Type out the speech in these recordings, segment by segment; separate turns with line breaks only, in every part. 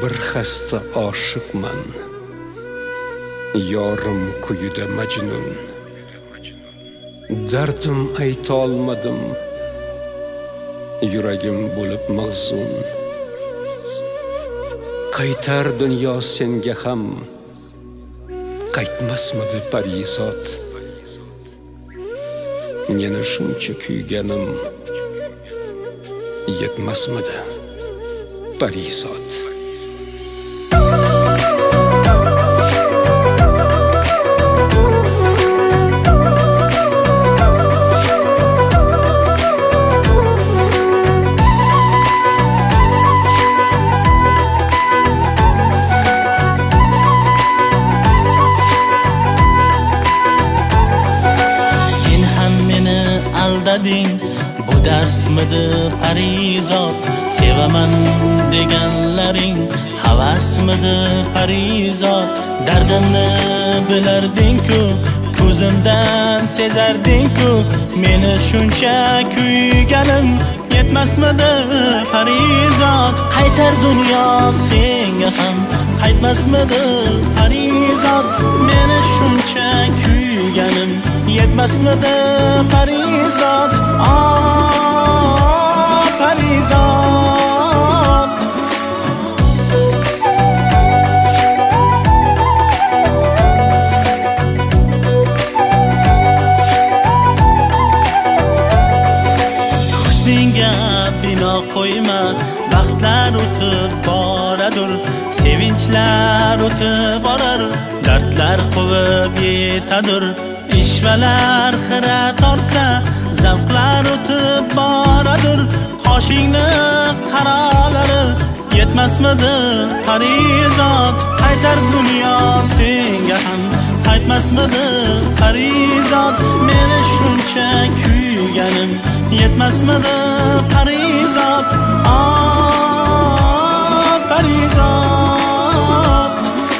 bir xasta oshiqman, yorim kuyida majnun. Dardim aytolmadim, yuragim bo'lib mahzun. Qaytar dunyo senga ham, qaytmasmidi parizod. Meni shuncha kuyganim, yetmasmidi parizod.
Bu darsmidi parizod? Sevaman deganlaring havasmidi parizod? Dardimni bilarding-ku, ko'zimdan sezarding-ku, meni shuncha kuyganim yetmasmidi parizod? Qaytar dunyo senga ham, qaytmasmidi parizod? Meni shuncha kuyganim yetmasmidi parizod? Parizod. Husningga bino qo'yma, vaqtlar o'tib boradur, sevinchlar o'tib borar, dardlar quvib yetadur. Ishvalar xira tortsa, zavqlar o'tib boradur. Qoshingni qarolari yetmasmidi parizod? Qaytar dunyo senga ham, qaytmasmidi parizod? Meni shuncha kuyganim yetmasmidi parizod? Parizod.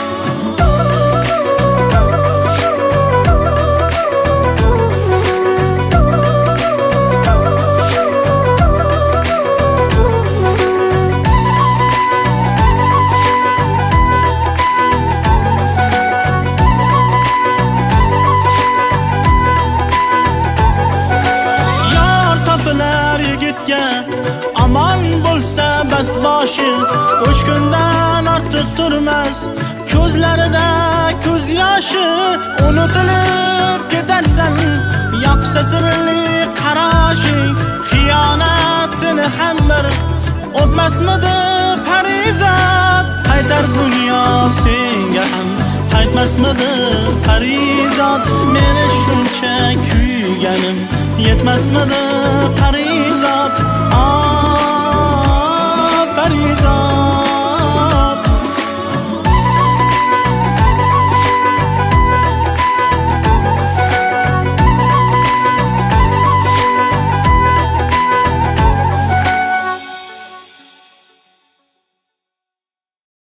Aman bo'lsa bas boshi, 3 kundan ortiq turmas, ko'zlarida ko'z yoshi. Unutilib ketarsan, yoqsa sirli qarashing, xiyonat seni ham bir o'tmasmidi parizod? Qaytar dunyo senga ham, qaytmasmidi parizod? Meni shuncha kuyganim yetmasmidi parizod? Parizod.